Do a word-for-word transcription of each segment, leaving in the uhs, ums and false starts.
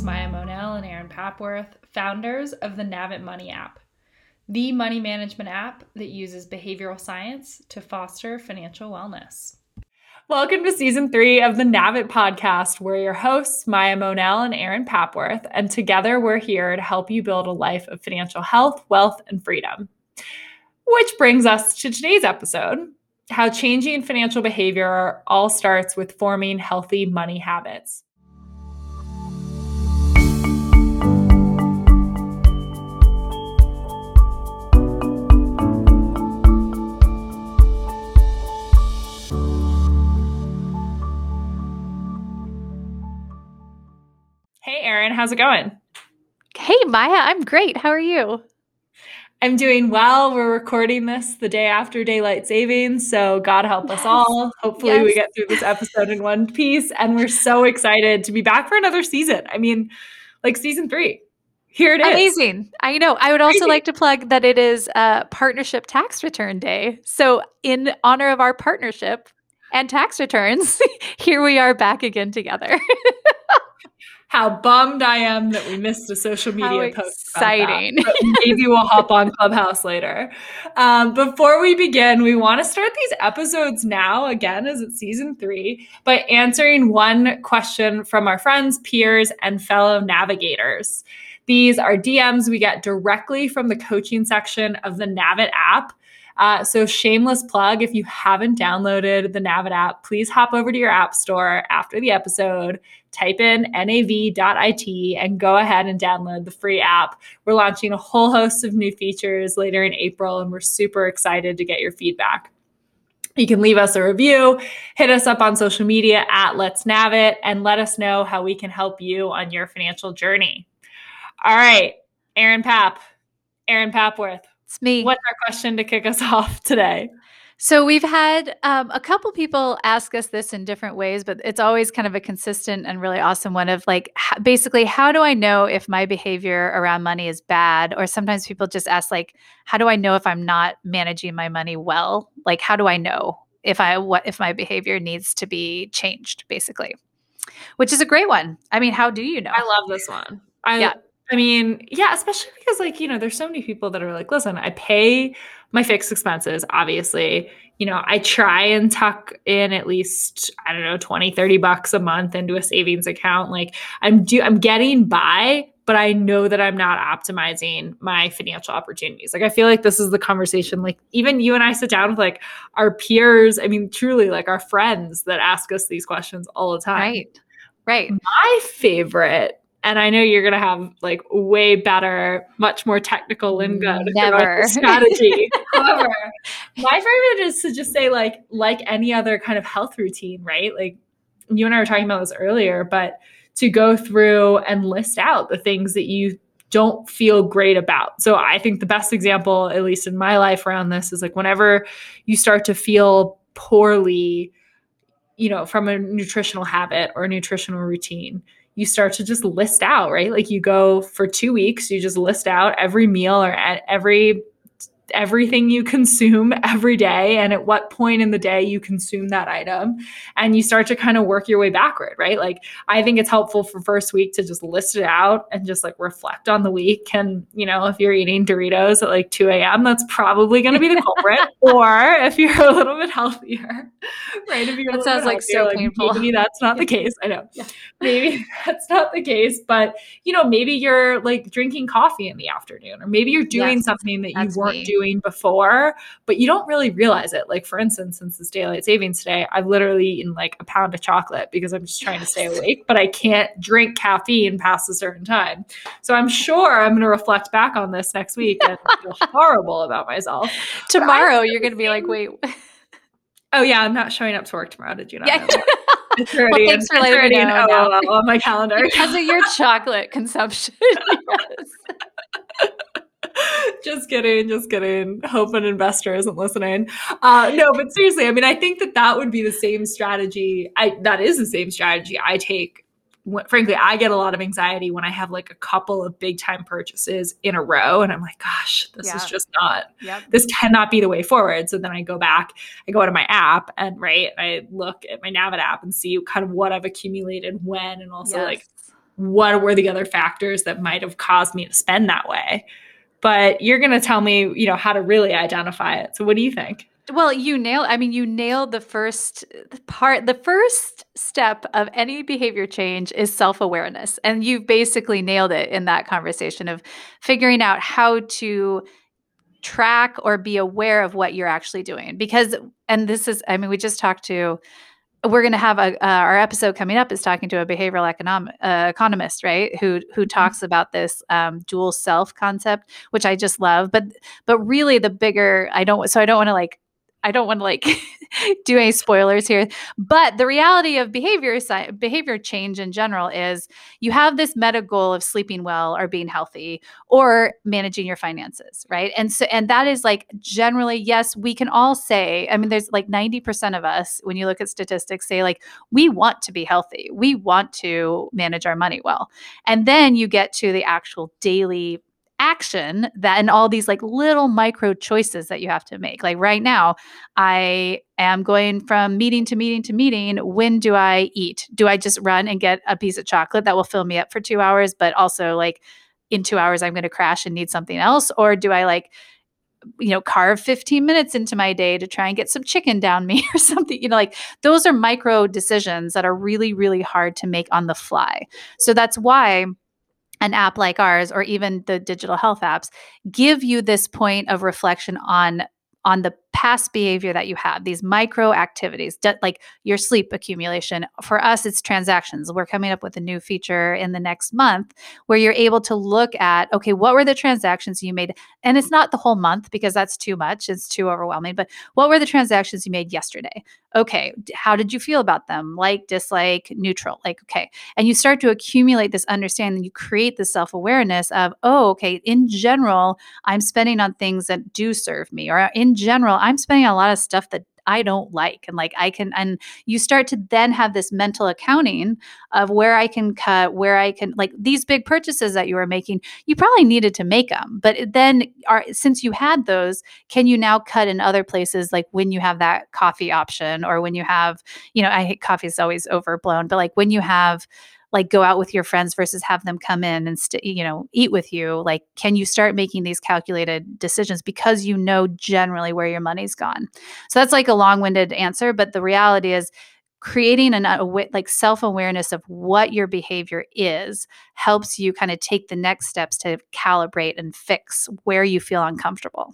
Maya Monell and Erin Papworth, founders of the Navit Money app, the money management app that uses behavioral science to foster financial wellness. Welcome to season three of the Navit podcast. We're your hosts, Maya Monell and Erin Papworth, and together we're here to help you build a life of financial health, wealth, and freedom. Which brings us to today's episode, how changing financial behavior all starts with forming healthy money habits. Hey, Erin, how's it going? Hey, Maya, I'm great. How are you? I'm doing well. We're recording this the day after daylight savings, so God help yes. us all. Hopefully yes. we get through this episode in one piece, and we're so excited to be back for another season. I mean, like season three. Here it is. Amazing. I know. I would also Crazy. like to plug that it is uh, Partnership Tax Return Day. So in honor of our partnership and tax returns, here we are back again together. How bummed I am that we missed a social media How post. Exciting. About that. But maybe we'll hop on Clubhouse later. Um, before we begin, we want to start these episodes now, again, as it's season three, by answering one question from our friends, peers, and fellow navigators. These are D Ms we get directly from the coaching section of the Navit app. Uh, so shameless plug, if you haven't downloaded the Navit app, please hop over to your app store after the episode, type in nav dot I T and go ahead and download the free app. We're launching a whole host of new features later in April, and we're super excited to get your feedback. You can leave us a review, hit us up on social media at Let's Navit, and let us know how we can help you on your financial journey. All right, Erin Pap, Erin Papworth. It's me. What's our question to kick us off today? So we've had um, a couple people ask us this in different ways, but it's always kind of a consistent and really awesome one of like, h- basically, how do I know if my behavior around money is bad? Or sometimes people just ask like, how do I know if I'm not managing my money well? Like, how do I know if I what if my behavior needs to be changed, basically? Which is a great one. I mean, how do you know? I love this one. I, yeah. I mean, yeah, especially because like, you know, there's so many people that are like, listen, I pay my fixed expenses, obviously, you know, I try and tuck in at least, I don't know, twenty, thirty bucks a month into a savings account. Like I'm do I'm getting by, but I know that I'm not optimizing my financial opportunities. Like, I feel like this is the conversation, like even you and I sit down with like our peers. I mean, truly like our friends that ask us these questions all the time. Right. Right. My favorite, and I know you're going to have like way better, much more technical lingo to Never. strategy. However, my favorite is to just say like, like any other kind of health routine, right? Like you and I were talking about this earlier, but to go through and list out the things that you don't feel great about. So I think the best example, at least in my life around this, is like whenever you start to feel poorly, you know, from a nutritional habit or a nutritional routine, you start to just list out, right? Like you go for two weeks, you just list out every meal or every everything you consume every day and at what point in the day you consume that item, and you start to kind of work your way backward, right? Like I think it's helpful for first week to just list it out and just like reflect on the week. And, you know, if you're eating Doritos at like two a.m., that's probably going to be the culprit. Or if you're a little bit healthier, right? If you're that sounds like so like, painful. Maybe that's not the case. I know. Yeah. Maybe that's not the case, but you know, maybe you're like drinking coffee in the afternoon, or maybe you're doing yes, something that you weren't me. doing before, but you don't really realize it. Like for instance, since this daylight savings today, I've literally eaten like a pound of chocolate because I'm just trying yes. to stay awake, but I can't drink caffeine past a certain time. So I'm sure I'm going to reflect back on this next week and feel horrible about myself. Tomorrow you're going to be like, wait. Oh yeah, I'm not showing up to work tomorrow. Did you not yeah. know that? It's already, well, thanks for letting me know now. on my calendar. Because of your chocolate consumption. Yes. Just kidding, just kidding. Hope an investor isn't listening. Uh, no, but seriously, I mean, I think that that would be the same strategy. I that is the same strategy I take. When, frankly, I get a lot of anxiety when I have like a couple of big time purchases in a row, and I'm like, gosh, this yeah. is just not. Yep. This cannot be the way forward. So then I go back, I go to my app, and right, I look at my Navit app and see kind of what I've accumulated when, and also yes. like what were the other factors that might have caused me to spend that way? But you're going to tell me, you know, how to really identify it. So what do you think? Well, you nailed, I mean, you nailed the first part. The first step of any behavior change is self-awareness. And you basically nailed it in that conversation of figuring out how to track or be aware of what you're actually doing. Because, and this is, I mean, we just talked to, we're going to have a, uh, our episode coming up is talking to a behavioral economic uh, economist, right? Who, who talks about this um, dual self concept, which I just love. But, but really the bigger, I don't, so I don't want to like, I don't want to like do any spoilers here, but the reality of behavior behavior change in general is you have this meta goal of sleeping well or being healthy or managing your finances, right? And so and that is like generally, yes, we can all say, I mean, there's like ninety percent of us, when you look at statistics, say like we want to be healthy, we want to manage our money well. And then you get to the actual daily action that and all these like little micro choices that you have to make. Like right now, I am going from meeting to meeting to meeting. When do I eat? Do I just run and get a piece of chocolate that will fill me up for two hours, but also like in two hours I'm going to crash and need something else? Or do I like, you know, carve fifteen minutes into my day to try and get some chicken down me or something? You know, like those are micro decisions that are really, really hard to make on the fly. So that's why an app like ours, or even the digital health apps, give you this point of reflection on on the past behavior that you have, these micro activities, like your sleep accumulation. For us, it's transactions. We're coming up with a new feature in the next month where you're able to look at, okay, what were the transactions you made? And it's not the whole month because that's too much. It's too overwhelming. But what were the transactions you made yesterday? Okay, how did you feel about them? Like, dislike, neutral. Like, okay. And you start to accumulate this understanding. You create this self-awareness of, oh, okay, in general, I'm spending on things that do serve me. Or in general, I'm spending a lot of stuff that I don't like. And like I can, and you start to then have this mental accounting of where I can cut, where I can, like these big purchases that you were making, you probably needed to make them. But then are, since you had those, can you now cut in other places? Like when you have that coffee option, or when you have, you know, I hate coffee is always overblown, but like when you have, like go out with your friends versus have them come in and st- you know, eat with you, like can you start making these calculated decisions because you know generally where your money's gone? So that's like a long-winded answer, but the reality is creating an uh, like self-awareness of what your behavior is helps you kind of take the next steps to calibrate and fix where you feel uncomfortable.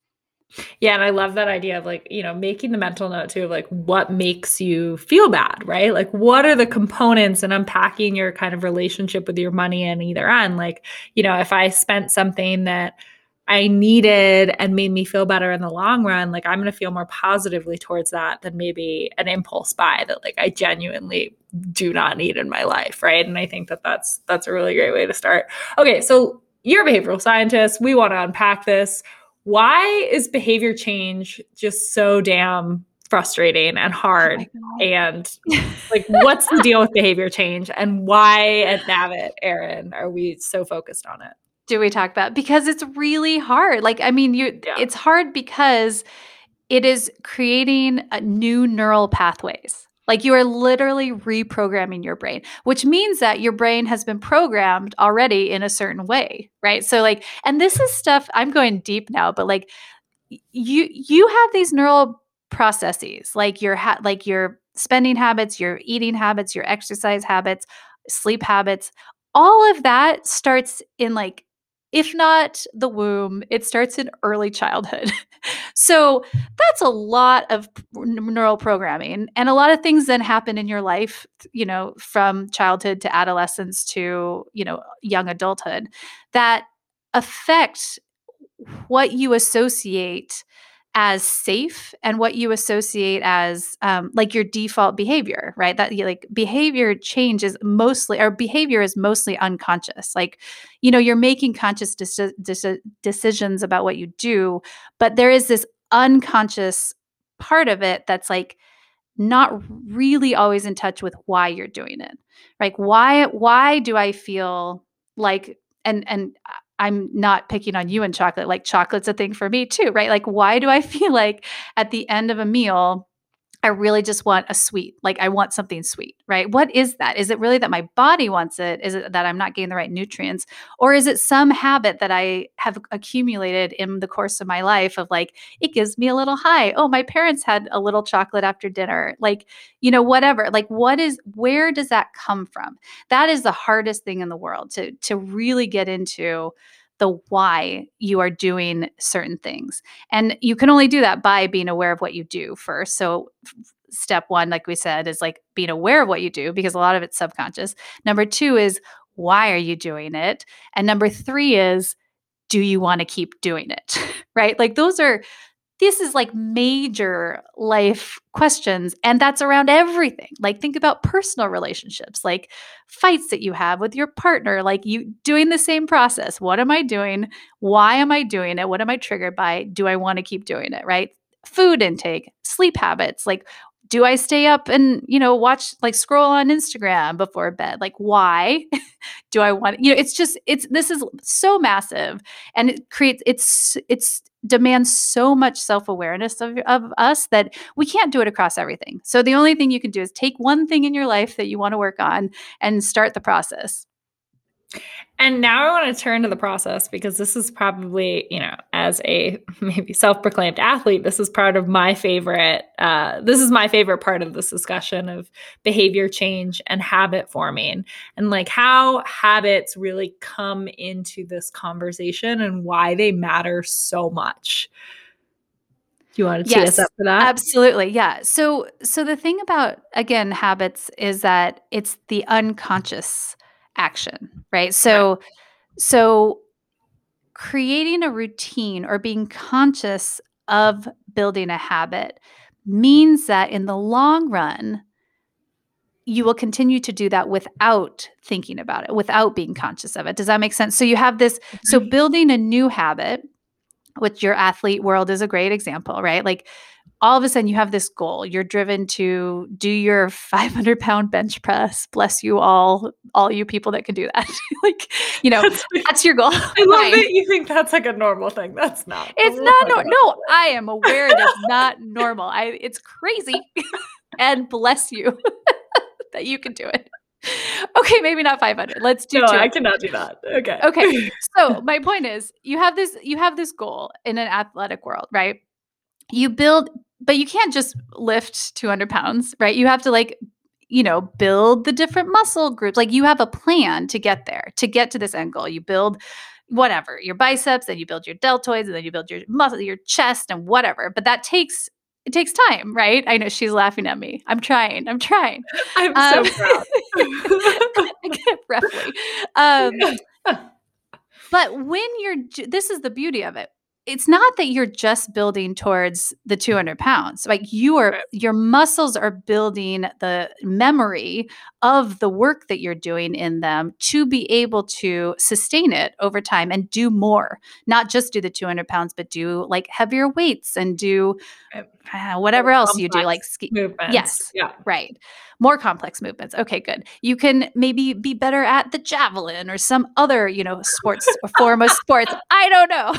Yeah, and I love that idea of like, you know, making the mental note too of like what makes you feel bad, right? Like what are the components, and unpacking your kind of relationship with your money in either end. Like, you know, if I spent something that I needed and made me feel better in the long run, like I'm going to feel more positively towards that than maybe an impulse buy that like I genuinely do not need in my life, right? And I think that that's that's a really great way to start. Okay, so you're a behavioral scientist. We want to unpack this. Why is behavior change just so damn frustrating and hard? Oh and like, what's the deal with behavior change, and why at Navit, Erin, are we so focused on it? Do we talk about, because it's really hard. Like, I mean, you, yeah. It's hard because it is creating a new neural pathways. Like you are literally reprogramming your brain, which means that your brain has been programmed already in a certain way, right? So like, and this is stuff, I'm going deep now, but like you you have these neural processes, like your ha- like your spending habits, your eating habits, your exercise habits, sleep habits. All of that starts in like, if not the womb, it starts in early childhood. So that's a lot of neural programming, and a lot of things then happen in your life, you know, from childhood to adolescence to, you know, young adulthood that affect what you associate as safe and what you associate as um, like your default behavior, right? That like behavior change is mostly, or behavior is mostly unconscious. Like, you know, you're making conscious deci- deci- decisions about what you do, but there is this unconscious part of it that's like not really always in touch with why you're doing it. Like why why do I feel like, and and I'm not picking on you and chocolate, like chocolate's a thing for me too, right? Like why do I feel like at the end of a meal I really just want a sweet, like I want something sweet, right? What is that? Is it really that my body wants it? Is it that I'm not getting the right nutrients? Or is it some habit that I have accumulated in the course of my life of like, it gives me a little high. Oh, my parents had a little chocolate after dinner. Like, you know, whatever. Like what is, where does that come from? That is the hardest thing in the world to, to really get into the why you are doing certain things. And you can only do that by being aware of what you do first. So step one, like we said, is like being aware of what you do because a lot of it's subconscious. Number two is why are you doing it? And number three is, do you want to keep doing it? Right? Like those are, this is like major life questions. And that's around everything. Like think about personal relationships, like fights that you have with your partner, like you doing the same process. What am I doing? Why am I doing it? What am I triggered by? Do I want to keep doing it? Right? Food intake, sleep habits, like do I stay up and, you know, watch, like scroll on Instagram before bed? Like, why do I want, you know, it's just, it's, this is so massive and it creates, it's, it's demands so much self-awareness of, of us that we can't do it across everything. So the only thing you can do is take one thing in your life that you want to work on and start the process. And now I want to turn to the process because this is probably, you know, as a maybe self-proclaimed athlete, this is part of my favorite, uh, this is my favorite part of this discussion of behavior change and habit forming and like how habits really come into this conversation and why they matter so much. Do you want to tee Yes, us up for that? absolutely. Yeah. So, so the thing about, again, habits is that it's the unconscious action, right? So, so creating a routine or being conscious of building a habit means that in the long run, you will continue to do that without thinking about it, without being conscious of it. Does that make sense? So you have this, so building a new habit, which your athlete world is a great example, right? Like all of a sudden you have this goal. You're driven to do your five hundred pound bench press. Bless you all, all you people that can do that. Like, you know, that's, that's your goal. I love Fine. that you think that's like a normal thing. That's not. It's not. No, no, I am aware it is not normal. I, it's crazy. And bless you that you can do it. Okay, maybe not five hundred. Let's do No, two. I cannot do that. Okay. Okay. So my point is you have this, you have this goal in an athletic world, right? You build, but you can't just lift two hundred pounds, right? You have to like, you know, build the different muscle groups. Like you have a plan to get there, to get to this end goal. You build whatever, your biceps, then you build your deltoids, and then you build your muscle, your chest and whatever. But that takes, it takes time, right? I know she's laughing at me. I'm trying. I'm trying. I'm um, so proud. I get it roughly. Um, but when you're, this is the beauty of it. It's not that you're just building towards the two hundred pounds. Like you are, your muscles are building the memory of the work that you're doing in them to be able to sustain it over time and do more, not just do the two hundred pounds, but do like heavier weights and do uh, whatever More else you do, like ski. Movements. Yes. Yeah. Right. More complex movements. Okay, good. You can maybe be better at the javelin or some other, you know, sports or form of sports. I don't know.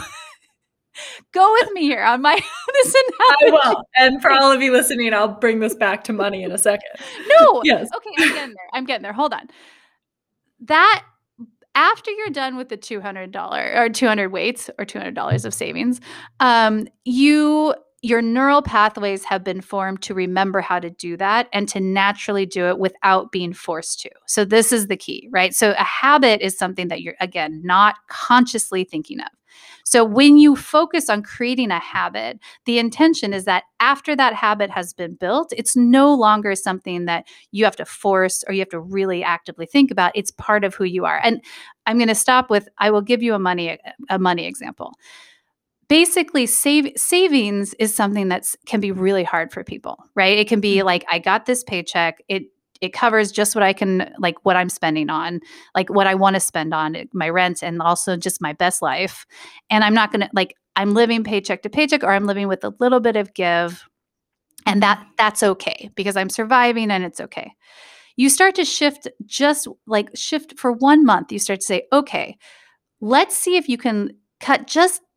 Go with me here on my this analogy. I will. And for all of you listening, I'll bring this back to money in a second. No. Yes. Okay, I'm getting there. I'm getting there. Hold on. That after you're done with the two hundred dollars or two hundred weights or two hundred dollars of savings, um, you your neural pathways have been formed to remember how to do that and to naturally do it without being forced to. So this is the key, right? So a habit is something that you're, again, not consciously thinking of. So when you focus on creating a habit, the intention is that after that habit has been built, it's no longer something that you have to force or you have to really actively think about. It's part of who you are. And I'm going to stop with, I will give you a money, a money example. Basically, save, savings is something that can be really hard for people, right? It can be like, I got this paycheck. It it covers just what I can, like what I'm spending on, like what I want to spend on, my rent and also just my best life. And I'm not going to, like, I'm living paycheck to paycheck or I'm living with a little bit of give. And that that's okay because I'm surviving and it's okay. You start to shift, just like shift for one month. You start to say, okay, let's see if you can cut just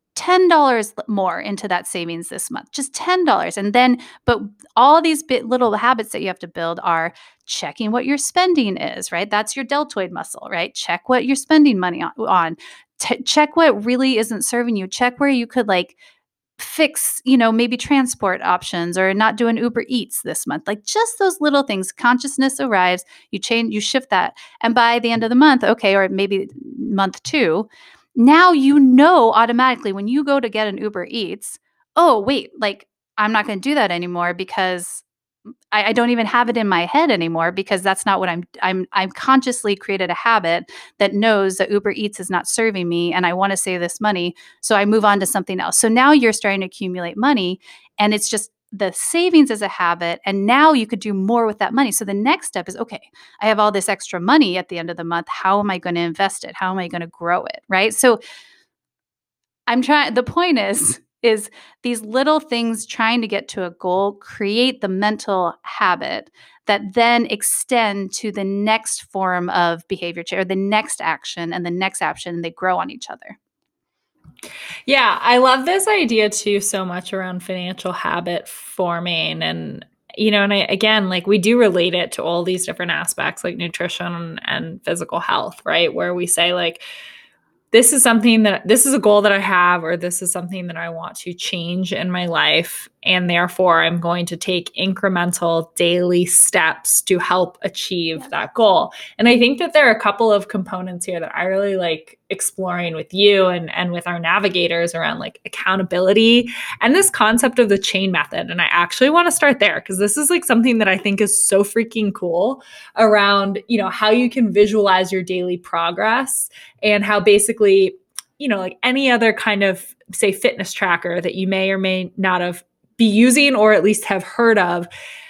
ten dollars more into that savings this month, just ten dollars. And then, but all these bit little habits that you have to build are checking what your spending is, right? That's your deltoid muscle, right? Check what you're spending money on. on. T- check what really isn't serving you. Check where you could like fix, you know, maybe transport options or not do an Uber Eats this month. Like just those little things. Consciousness arrives, you change, you shift that. And by the end of the month, okay, or maybe month two, now you know automatically when you go to get an Uber Eats, oh, wait, like I'm not going to do that anymore because I, I don't even have it in my head anymore because that's not what I'm I'm I'm consciously created a habit that knows that Uber Eats is not serving me and I want to save this money. So I move on to something else. So now you're starting to accumulate money and it's just the savings as a habit. And now you could do more with that money. So the next step is, okay, I have all this extra money at the end of the month. How am I going to invest it? How am I going to grow it? Right. So I'm trying, the point is, is these little things trying to get to a goal create the mental habit that then extend to the next form of behavior change or the next action and the next action, and they grow on each other. Yeah, I love this idea too so much around financial habit forming. And, you know, and I, again, like we do relate it to all these different aspects like nutrition and physical health, right? Where we say like, this is something that this is a goal that I have, or this is something that I want to change in my life. And therefore I'm going to take incremental daily steps to help achieve yeah. that goal. And I think that there are a couple of components here that I really like exploring with you and, and with our navigators around like accountability and this concept of the chain method. And I actually want to start there because this is like something that I think is so freaking cool around, you know, how you can visualize your daily progress and how basically, you know, like any other kind of say fitness tracker that you may or may not have be using or at least have heard of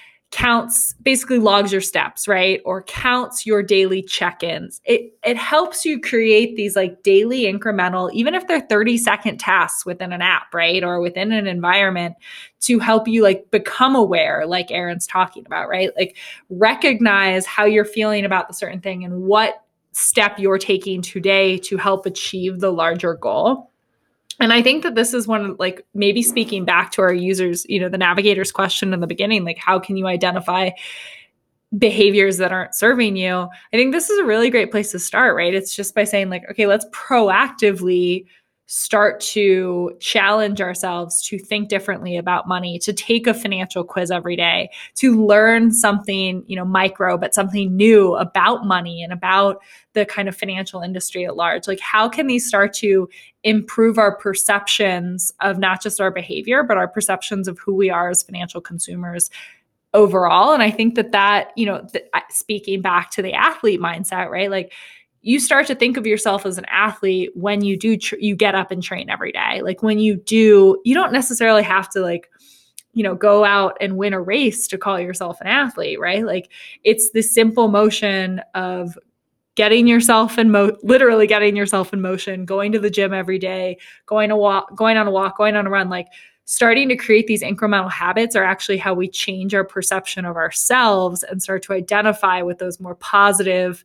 counts, basically logs your steps, right? Or counts your daily check-ins. It it helps you create these like daily incremental, even if they're thirty second tasks within an app, right? Or within an environment to help you like become aware, like Erin's talking about, right? Like recognize how you're feeling about the certain thing and what step you're taking today to help achieve the larger goal. And I think that this is one of like maybe speaking back to our users, you know, the navigator's question in the beginning, like how can you identify behaviors that aren't serving you? I think this is a really great place to start, right? It's just by saying like, okay, let's proactively start to challenge ourselves to think differently about money, to take a financial quiz every day, to learn something, you know, micro, but something new about money and about the kind of financial industry at large. Like how can these start to improve our perceptions of not just our behavior, but our perceptions of who we are as financial consumers overall? And I think that that, you know, th- speaking back to the athlete mindset, right? Like you start to think of yourself as an athlete when you do, tr- you get up and train every day. Like when you do, you don't necessarily have to like, you know, go out and win a race to call yourself an athlete, right? Like it's the simple motion of getting yourself in mo literally getting yourself in motion, going to the gym every day, going to walk, going on a walk, going on a run, like starting to create these incremental habits are actually how we change our perception of ourselves and start to identify with those more positive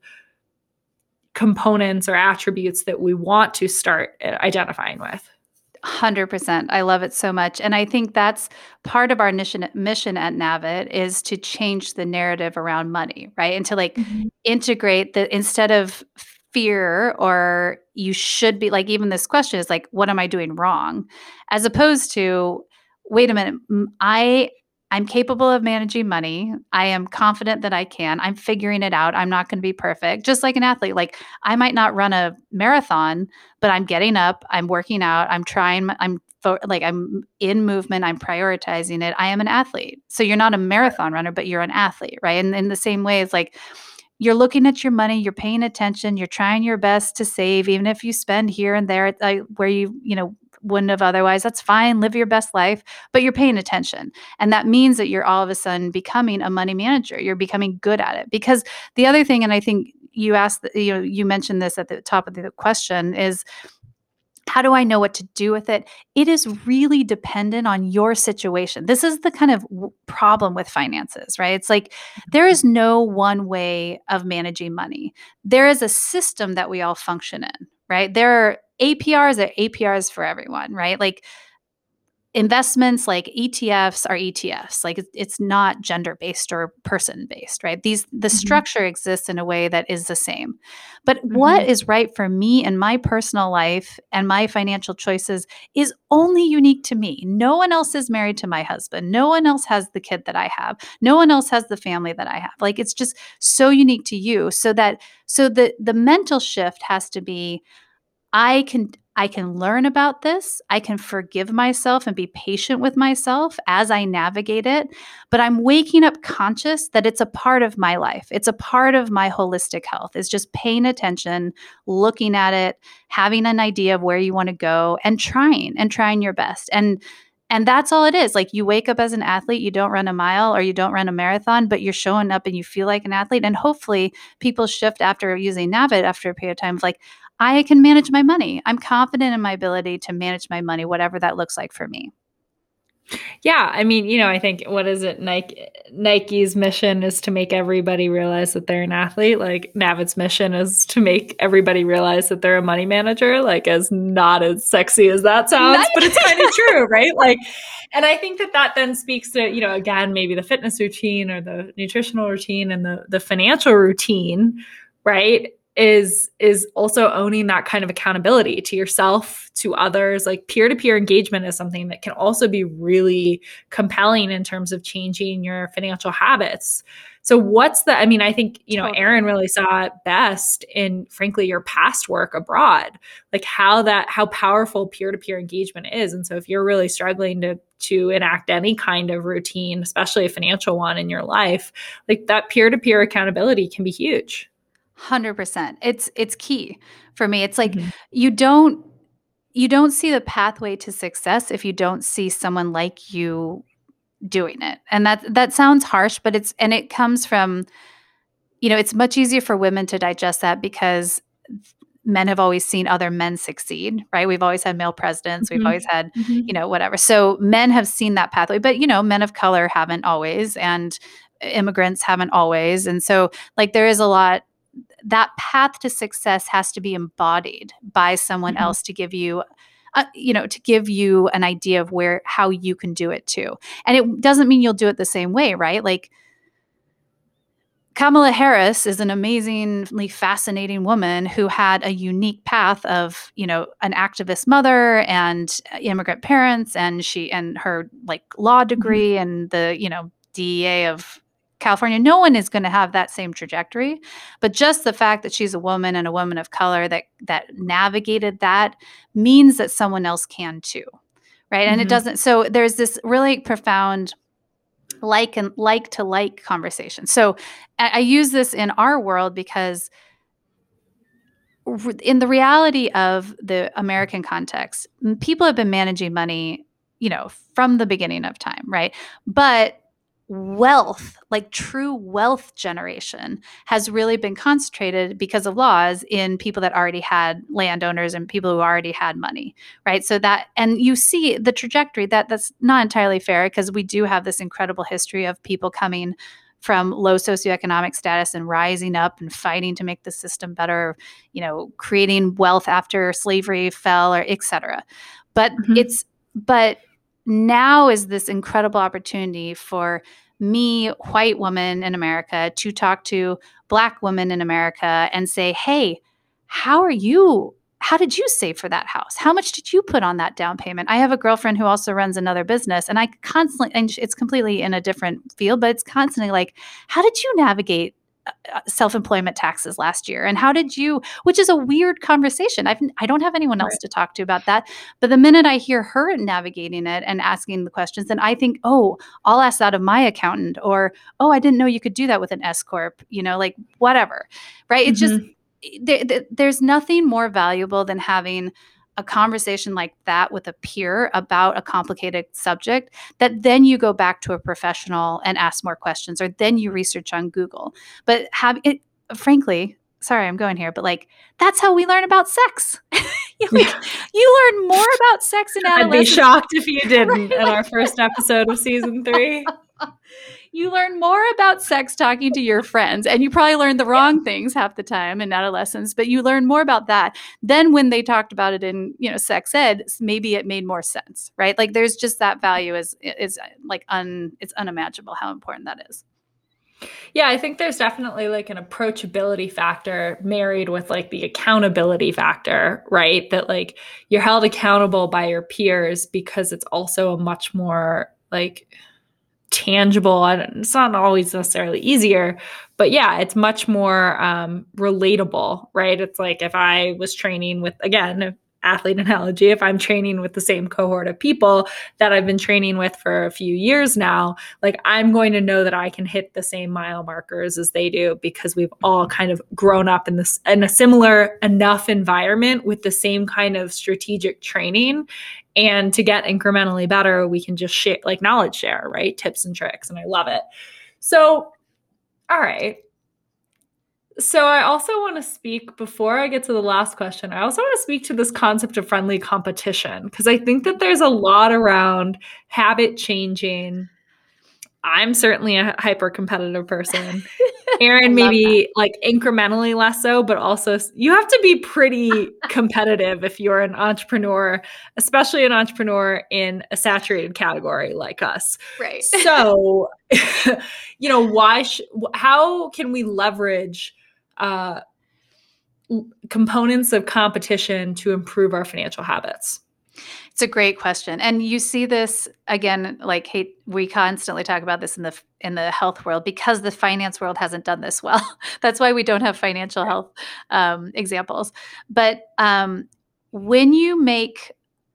components or attributes that we want to start identifying with. one hundred percent. I love it so much. And I think that's part of our mission, mission at Navit is to change the narrative around money, right? And to like mm-hmm. integrate the, instead of fear or you should be like, even this question is like, what am I doing wrong? As opposed to, wait a minute, I, I'm capable of managing money. I am confident that I can. I'm figuring it out. I'm not going to be perfect. Just like an athlete, like I might not run a marathon, but I'm getting up, I'm working out, I'm trying, I'm fo- like I'm in movement, I'm prioritizing it. I am an athlete. So you're not a marathon runner, but you're an athlete, right? And in the same way, it's like you're looking at your money, you're paying attention, you're trying your best to save, even if you spend here and there uh, where you, you know, wouldn't have otherwise. That's fine. Live your best life, but you're paying attention. And that means that you're all of a sudden becoming a money manager. You're becoming good at it. Because the other thing, and I think you asked, you know, you mentioned this at the top of the question is, how do I know what to do with it? It is really dependent on your situation. This is the kind of w- problem with finances, right? It's like there is no one way of managing money. There is a system that we all function in, right? There are A P Rs are A P Rs for everyone, right? Like investments like E T Fs are E T Fs. Like it's, it's not gender-based or person-based, right? These the Mhm. structure exists in a way that is the same. But Mhm. what is right for me and my personal life and my financial choices is only unique to me. No one else is married to my husband. No one else has the kid that I have. No one else has the family that I have. Like it's just so unique to you. So that so the the mental shift has to be I can I can learn about this. I can forgive myself and be patient with myself as I navigate it, but I'm waking up conscious that it's a part of my life. It's a part of my holistic health. It's just paying attention, looking at it, having an idea of where you want to go and trying and trying your best. And and that's all it is. Like you wake up as an athlete, you don't run a mile or you don't run a marathon, but you're showing up and you feel like an athlete. And hopefully people shift after using Navid after a period of time of like, I can manage my money. I'm confident in my ability to manage my money, whatever that looks like for me. Yeah, I mean, you know, I think what is it? Nike Nike's mission is to make everybody realize that they're an athlete. Like Navid's mission is to make everybody realize that they're a money manager. Like as not as sexy as that sounds, Nice. but it's kind of true, right? Like, and I think that that then speaks to, you know, again, maybe the fitness routine or the nutritional routine and the the financial routine, right? is is also owning that kind of accountability to yourself, to others. Like peer-to-peer engagement is something that can also be really compelling in terms of changing your financial habits. So what's the, I mean, I think, you know, Totally. Erin really saw it best in, frankly, your past work abroad, like how that, how powerful peer-to-peer engagement is. And so if you're really struggling to, to enact any kind of routine, especially a financial one in your life, like that peer-to-peer accountability can be huge. one hundred percent. It's it's key for me. It's like Mhm. you don't you don't see the pathway to success if you don't see someone like you doing it. And that that sounds harsh, but it's and it comes from, you know, it's much easier for women to digest that because men have always seen other men succeed, right? We've always had male presidents, we've Mhm. always had, Mhm. you know, whatever. So men have seen that pathway, but you know, men of color haven't always and immigrants haven't always. And so like there is a lot that path to success has to be embodied by someone Mhm. else to give you uh, you know to give you an idea of where how you can do it too. And it doesn't mean you'll do it the same way, right? Like Kamala Harris is an amazingly fascinating woman who had a unique path of, you know, an activist mother and immigrant parents, and she and her like law degree Mhm. and the, you know, D E A of California. No one is going to have that same trajectory, but just the fact that she's a woman and a woman of color that that navigated that means that someone else can too, right? And it Mhm. doesn't. So there's this really profound like and like to like conversation. So I, I use this in our world because r- in the reality of the American context, m- people have been managing money, you know, from the beginning of time, right? But wealth, like true wealth generation, has really been concentrated because of laws in people that already had landowners and people who already had money, right? So that, and you see the trajectory that that's not entirely fair because we do have this incredible history of people coming from low socioeconomic status and rising up and fighting to make the system better, you know, creating wealth after slavery fell or et cetera. But Mhm. it's, but now is this incredible opportunity for me, white woman in America, to talk to Black women in America and say, hey, how are you? How did you save for that house? How much did you put on that down payment? I have a girlfriend who also runs another business, and I constantly, and it's completely in a different field, but it's constantly like, how did you navigate uh, self-employment taxes last year, and how did you, which is a weird conversation. I've, I don't have anyone else Right. to talk to about that, but the minute I hear her navigating it and asking the questions, then I think, oh, I'll ask that of my accountant, or oh, I didn't know you could do that with an S corp, you know, like whatever, right? It's just Mhm. there, there- there's nothing more valuable than having a conversation like that with a peer about a complicated subject that then you go back to a professional and ask more questions, or then you research on Google. But have it, frankly, sorry, I'm going here, but like that's how we learn about sex. you, like, Yeah. you learn more about sex in I'd be adolescence, shocked if you didn't right? in Like, our first episode of season three. you learn more about sex talking to your friends, and you probably learn the wrong things half the time in adolescence, but you learn more about that. Then when they talked about it in, you know, sex ed, maybe it made more sense, right? Like there's just that value is, is like un, it's unimaginable how important that is. Yeah, I think there's definitely like an approachability factor married with like the accountability factor, right? That like you're held accountable by your peers because it's also a much more like tangible, and it's not always necessarily easier, but yeah, it's much more um, relatable, right? It's like if I was training with, again, athlete analogy, if I'm training with the same cohort of people that I've been training with for a few years now, like I'm going to know that I can hit the same mile markers as they do because we've all kind of grown up in this in a similar enough environment with the same kind of strategic training. And to get incrementally better, we can just share, like knowledge share, right? Tips and tricks. And I love it. So, all right. So I also want to speak, before I get to the last question, I also want to speak to this concept of friendly competition, because I think that there's a lot around habit changing. I'm certainly a hyper competitive person. Erin, maybe like incrementally less so, but also you have to be pretty competitive if you're an entrepreneur, especially an entrepreneur in a saturated category like us. Right. So, you know, why, sh- how can we leverage uh, components of competition to improve our financial habits? It's a great question. And you see this again, like hey, we constantly talk about this in the in the health world because the finance world hasn't done this well. That's why we don't have financial health um, examples. But um, when you make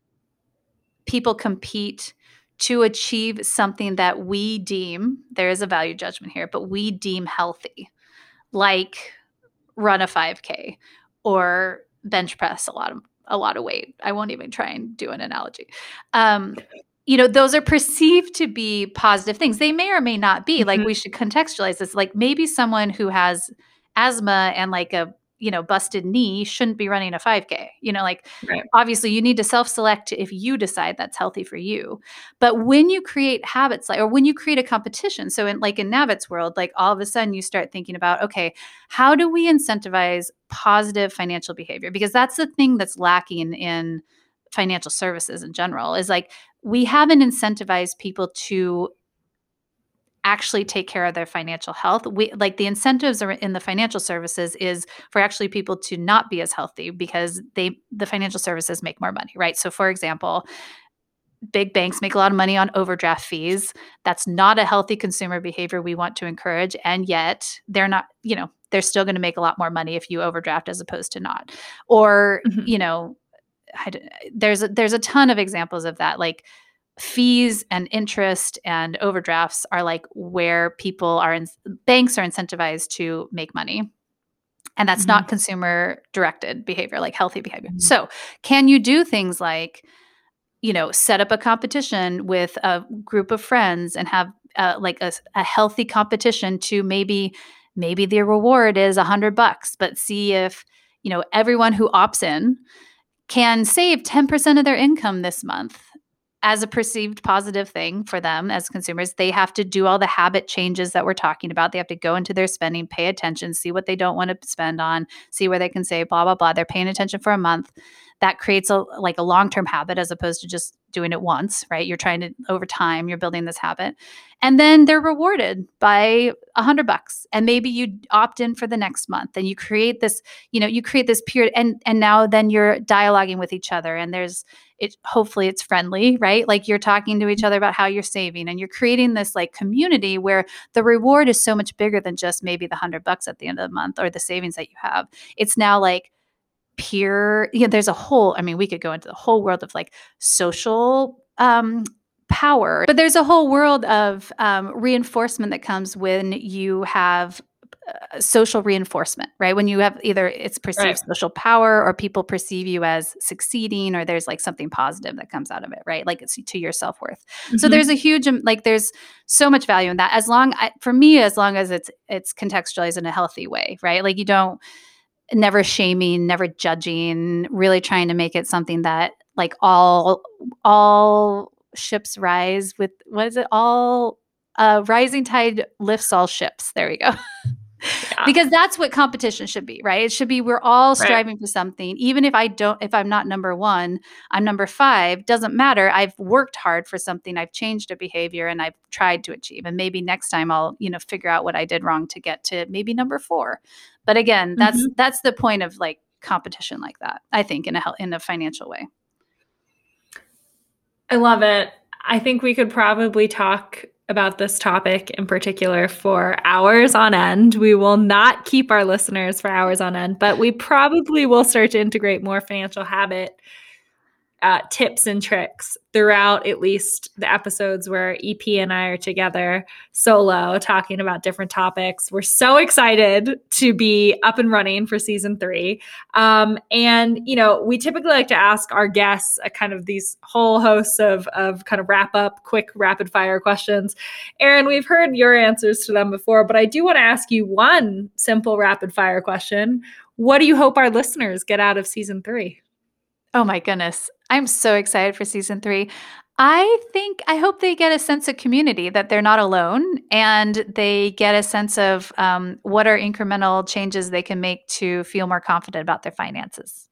people compete to achieve something that we deem, there is a value judgment here, but we deem healthy, like run a five K or bench press a lot of a lot of weight. I won't even try and do an analogy. Um, you know, those are perceived to be positive things. They may or may not be. Mm-hmm. Like we should contextualize this. Like maybe someone who has asthma and like a, you know, busted knee shouldn't be running a five K. You know, like right. Obviously you need to self-select if you decide that's healthy for you. But when you create habits like, or when you create a competition, so in like in Navit's world, like all of a sudden you start thinking about, okay, how do we incentivize positive financial behavior? Because that's the thing that's lacking in financial services in general is like, we haven't incentivized people to actually take care of their financial health. We like the incentives are in the financial services is for actually people to not be as healthy because they the financial services make more money, right? So for example, big banks make a lot of money on overdraft fees. That's not a healthy consumer behavior we want to encourage. And yet they're not, you know, they're still going to make a lot more money if you overdraft as opposed to not. Or, mm-hmm. you know, I, there's a, there's a ton of examples of that. Like fees and interest and overdrafts are like where people are in, banks are incentivized to make money. And that's mm-hmm. not consumer directed behavior, like healthy behavior. Mm-hmm. So can you do things like, you know, set up a competition with a group of friends and have uh, like a, a healthy competition to maybe, maybe the reward is a hundred bucks, but see if, you know, everyone who opts in can save ten percent of their income this month as a perceived positive thing for them as consumers. They have to do all the habit changes that we're talking about. They have to go into their spending, pay attention, see what they don't want to spend on, see where they can save, blah, blah, blah. They're paying attention for a month. That creates a like a long-term habit as opposed to just doing it once, right? You're trying to, over time, you're building this habit. And then they're rewarded by a hundred bucks. And maybe you opt in for the next month and you create this, you know, you create this period and, and now then you're dialoguing with each other and there's, it, hopefully it's friendly, right? Like you're talking to each other about how you're saving and you're creating this like community where the reward is so much bigger than just maybe the hundred bucks at the end of the month or the savings that you have. It's now like, peer, you know, there's a whole, I mean, we could go into the whole world of like social um, power, but there's a whole world of um, reinforcement that comes when you have uh, social reinforcement, right? When you have either it's perceived right. social power or people perceive you as succeeding or there's like something positive that comes out of it, right? Like it's to your self-worth. Mm-hmm. So there's a huge, like there's so much value in that as long, for me, as long as it's, it's contextualized in a healthy way, right? Like you don't, never shaming, never judging, really trying to make it something that like all all ships rise with, what is it? All a rising tide lifts all ships. There we go. Yeah. Because that's what competition should be, right? It should be we're all striving right. for something. Even if I don't, if I'm not number one, I'm number five, doesn't matter. I've worked hard for something. I've changed a behavior and I've tried to achieve. And maybe next time I'll, you know, figure out what I did wrong to get to maybe number four. But again, that's mm-hmm. that's the point of like competition like that, I think, in a in a financial way. I love it. I think we could probably talk about this topic in particular for hours on end. We will not keep our listeners for hours on end, but we probably will start to integrate more financial habit uh, tips and tricks throughout at least the episodes where E P and I are together solo talking about different topics. We're so excited to be up and running for season three. Um, and, you know, we typically like to ask our guests a kind of these whole hosts of, of kind of wrap up, quick, rapid fire questions. Erin, we've heard your answers to them before, but I do want to ask you one simple rapid fire question. What do you hope our listeners get out of season three? Oh my goodness. I'm so excited for season three. I think, I hope they get a sense of community, that they're not alone, and they get a sense of um, what are incremental changes they can make to feel more confident about their finances.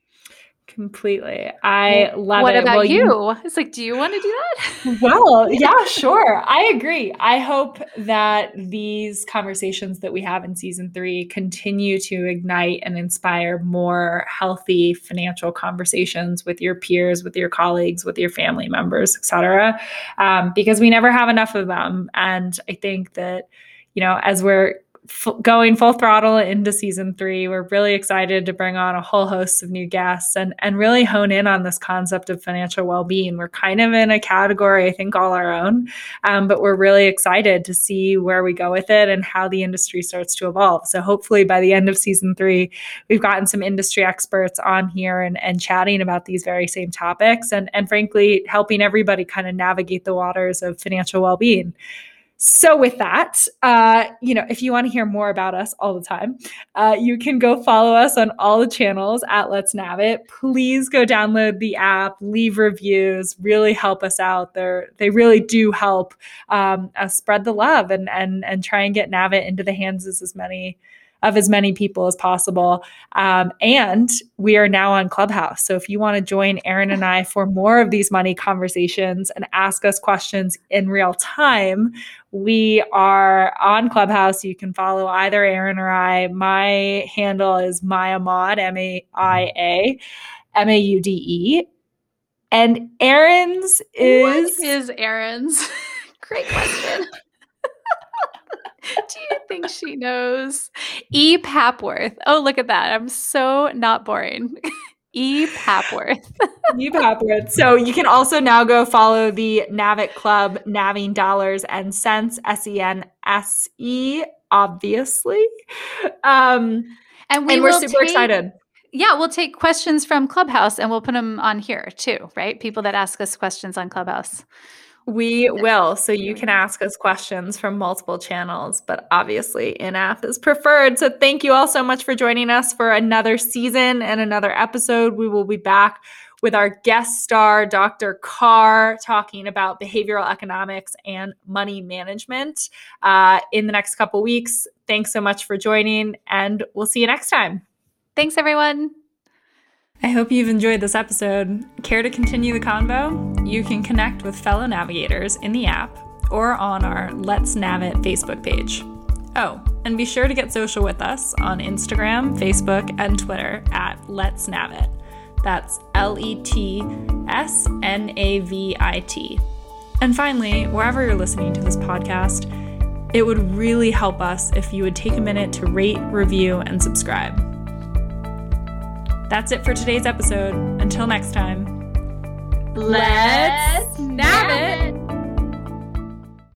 Completely. I love what it. What about well, you? you? It's like, do you want to do that? Well, yeah, sure. I agree. I hope that these conversations that we have in season three continue to ignite and inspire more healthy financial conversations with your peers, with your colleagues, with your family members, et cetera, um, because we never have enough of them. And I think that, you know, as we're F- going full throttle into season three, we're really excited to bring on a whole host of new guests and, and really hone in on this concept of financial well-being. We're kind of in a category, I think, all our own, um, but we're really excited to see where we go with it and how the industry starts to evolve. So hopefully by the end of season three, we've gotten some industry experts on here and, and chatting about these very same topics and, and frankly, helping everybody kind of navigate the waters of financial well-being. So with that, uh, you know, if you want to hear more about us all the time, uh, you can go follow us on all the channels at Let's Nav It. Please go download the app, leave reviews, really help us out. They're, they really do help um, us spread the love and and and try and get Nav It into the hands of as many of as many people as possible. Um, and we are now on Clubhouse. So if you want to join Erin and I for more of these money conversations and ask us questions in real time, we are on Clubhouse. You can follow either Erin or I. My handle is Maya Maud, M A I A M A U D E. And Erin's is... What is Erin's? Great question. Do you think she knows? E. Papworth. Oh, look at that. I'm so not boring. E. Papworth. E. Papworth. So you can also now go follow the Navit Club, Naving Dollars and Cents, S E N S E, obviously. Um, and, we and we're super take, excited. Yeah, we'll take questions from Clubhouse and we'll put them on here too, right? People that ask us questions on Clubhouse. We will. So you can ask us questions from multiple channels, but obviously in-app is preferred. So thank you all so much for joining us for another season and another episode. We will be back with our guest star, Doctor Carr, talking about behavioral economics and money management uh, in the next couple weeks. Thanks so much for joining, and we'll see you next time. Thanks, everyone. I hope you've enjoyed this episode. Care to continue the convo? You can connect with fellow navigators in the app or on our Let's Nav It Facebook page. Oh, and be sure to get social with us on Instagram, Facebook, and Twitter at Let's Nav It. That's L E T S N A V I T. And finally, wherever you're listening to this podcast, it would really help us if you would take a minute to rate, review, and subscribe. That's it for today's episode. Until next time, let's nav it!